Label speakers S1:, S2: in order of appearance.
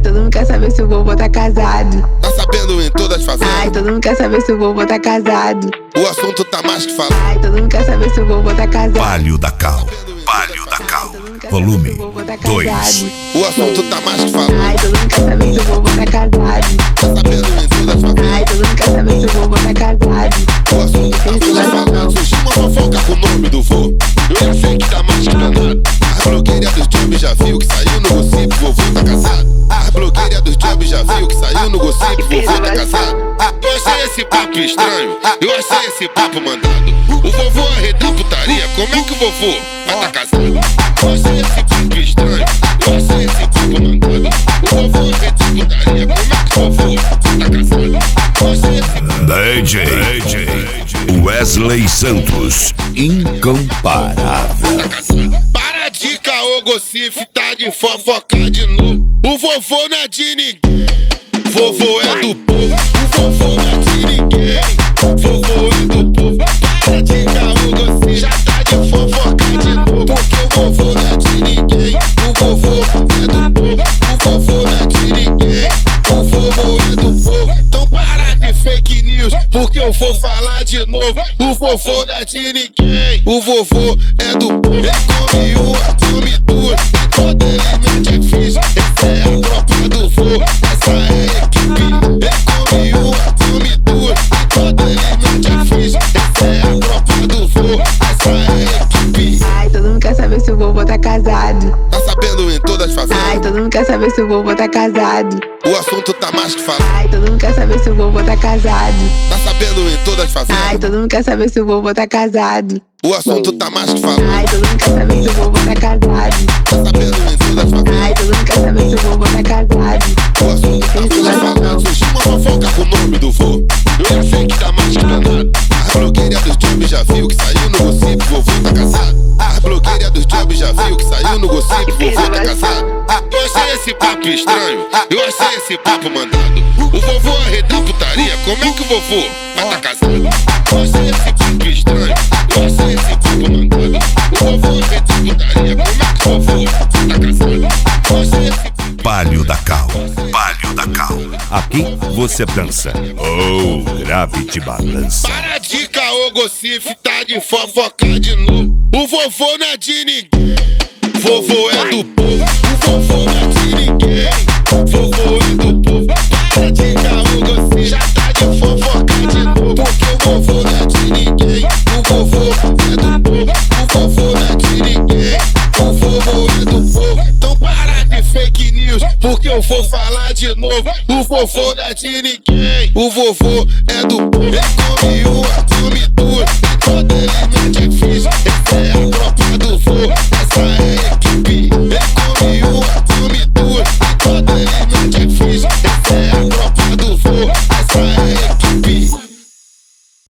S1: todo mundo quer saber se o vovô tá casado.
S2: Tá sabendo em todas as favelas?
S1: Ai, todo mundo quer saber se o vovô tá casado.
S2: O assunto tá mais que falado.
S1: Ai, todo mundo quer saber se o vovô tá casado.
S3: Palio da Cal, volume 2.
S2: O assunto tá mais que falado.
S1: Ai, todo mundo quer saber se o vovô tá casado.
S2: Tá sabendo em todas as favelas?
S1: Ai, todo mundo quer saber se o vovô tá casado.
S2: O assunto tá mais que falado. Surgiu uma fofoca com o nome do vô. Eu já sei que tá mais que planado. A blogueira dos jobs já viu que saiu no gossip, vovô tá casado. A blogueira dos jobs já viu que saiu no gossip, vovô tá casado. Eu achei esse papo estranho, eu achei esse papo mandado. O vovô arreda putaria, como é que o vovô vai tá casado? Eu achei esse papo estranho, eu achei esse papo mandado. O vovô arreda putaria, como é que o vovô tá casado? Eu achei esse
S3: DJ Wesley Santos, incomparável.
S2: Para de caô, gossip, tá de fofoca de novo. O vovô não é de ninguém, vovô é do povo. O vovô não é de ninguém, vovô é do povo. Para de caô, gossip, já tá de fofoca de novo. Porque o vovô não é de ninguém, o vovô é do povo. O vovô não é de ninguém, o vovô é do povo. Então para de fake news, porque eu vou falar de novo. O vovô não é de ninguém, o vovô é do povo. Ele come uma, come duas, e toda ele mete a ficha. Essa é a tropa do vô, essa é a equipe. Ele come uma, come duas, e toda ele mete a ficha. Essa é a tropa do vô, essa é a equipe.
S1: Ai, todo mundo quer saber se o vovô tá casado.
S2: Tá sabendo em todas as favelas?
S1: Ai, todo mundo quer saber se o vovô tá casado.
S2: O assunto tá mais que falado.
S1: Ai, todo mundo quer saber se o vovô tá casado.
S2: Tá sabendo em todas as favelas?
S1: Ai, todo mundo quer saber se o vovô tá casado.
S2: O assunto tá mais que falado.
S1: Ai, todo mundo quer saber se o vovô tá casado.
S2: Tá sabendo em todas as favelas?
S1: Ai, todo mundo quer saber se o vovô tá casado.
S2: O assunto tá mais que falado. Surgiu uma fofoca com o nome do vô. Eu já sei que tá mais que planado. A blogueira dos jobs já viu que saiu no gossip, vovô tá casado. A blogueira dos jobs já viu que saiu no gossip, vovô tá casado. Eu achei esse papo estranho, eu achei esse papo mandado. O vovô arreda putaria, como é que o vovô vai tá casado? Eu achei esse papo estranho, eu achei esse papo mandado. O vovô arreda putaria, como é que o vovô tá casado? Eu achei esse papo.
S3: Palio da Cal, aqui você dança ou grave te balança.
S2: Para de caô, gossip, tá de fofoca de novo. O vovô não é de ninguém, vovô é do povo. O vovô não é de ninguém, vovô é do povo. Para de caô, gossip, já tá de fofoca de novo. Porque o vovô não é de ninguém, o vovô é do povo. O vovô não é de ninguém, o vovô é do povo. Então para de fake news, porque eu vou falar de novo. O vovô não é de ninguém, o vovô é do povo. Ele come uma, come duas, e toda ele mete a ficha. Essa é a tropa do vô, essa é a equipe. Ele come uma, come duas, e toda ele mete a ficha.